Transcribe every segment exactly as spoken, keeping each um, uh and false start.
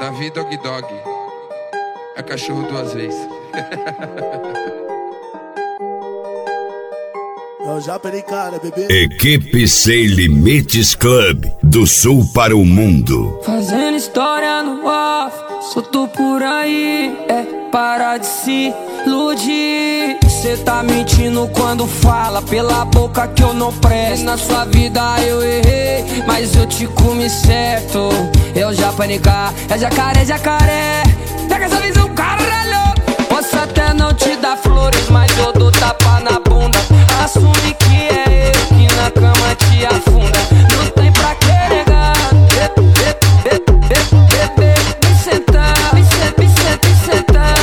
Davi Dog Dog. É cachorro duas vezes. Equipe Sem Limites Club, do sul para o mundo. Fazendo história no off, solto por aí, é parar de se iludir. Cê tá mentindo quando fala pela boca que eu não presto. Na sua vida eu errei, mas eu te comi certo. Eu já panicar, é jacaré, jacaré. Pega essa visão, caralho. Posso até não te dar flores, mas eu dou tapa na bunda. Assume que é eu que na cama te afunda. Não tem pra que negar. Vem sentar, vem sentar, vem sentar, vem sentar.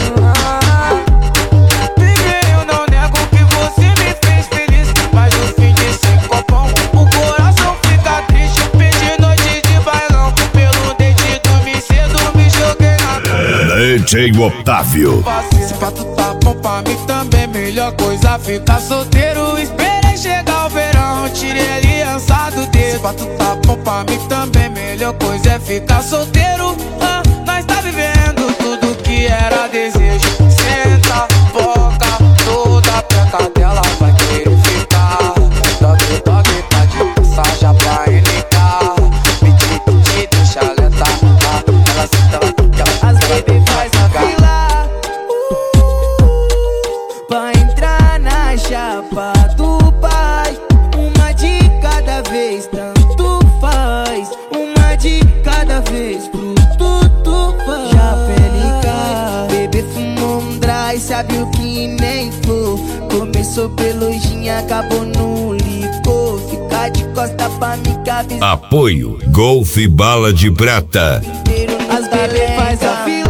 Baby, eu não nego que você me fez feliz, mas no fim desse copão o coração fica triste. Pedi noite de bailão, pelo dente dormi cedo, me joguei na D J Otávio. Se pra tu tá bom pra mim também, melhor coisa ficar solteiro. Esperei chegar o verão, tirei a aliança do dedo. Se pra tu tá bom pra mim também, melhor coisa é ficar solteiro. ah, Nós tá vivendo tudo que era desejo. Senta, boca, toda a peca dela vai querer ficar. Dog, dog, tá de passagem pra N K. Pedi, pedi, deixa lenta. ah, Ela senta, ela fica, as baby faz a fila pra entrar na chapa do pai. Uma de cada vez, tanto faz. Uma de cada vez, pro tudo faz. Já pelica, bebê fumou um dry, sabe o que nem flor. Começou pelo gin, acabou no licor. Fica de costa pra me cabeça. Apoio Golfe Bala de Prata. As bebê faz a fila